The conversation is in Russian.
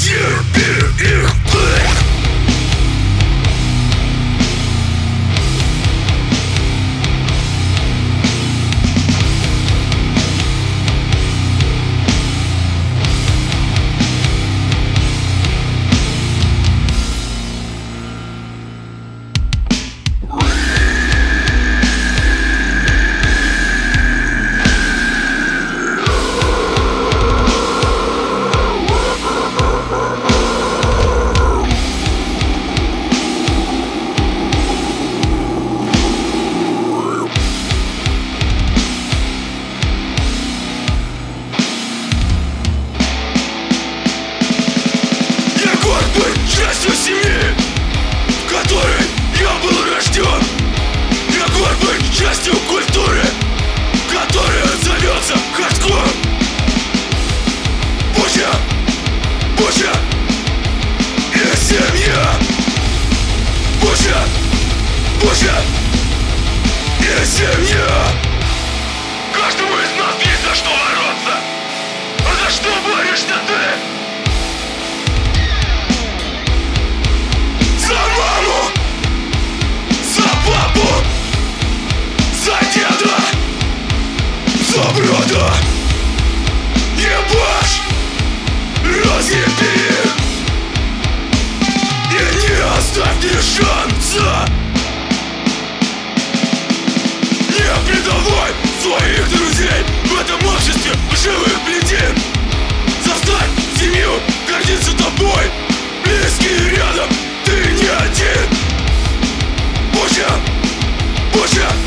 Разъеби их, блядь! Частью семьи, в которой я был рожден. Я горд быть частью культуры, которая зовется хардкор. Буча, Буча и семья. Буча, Буча и семья. Каждому из нас есть за что бороться. А за что борешься ты? За маму, за папу, за деда, за брата. Ебашь, разъеби их и не оставь ни шанса. Не предавай своих друзей в этом обществе живых блядин. Заставь семью гордиться тобой, близкие рядом. Ты не один. Буча, Буча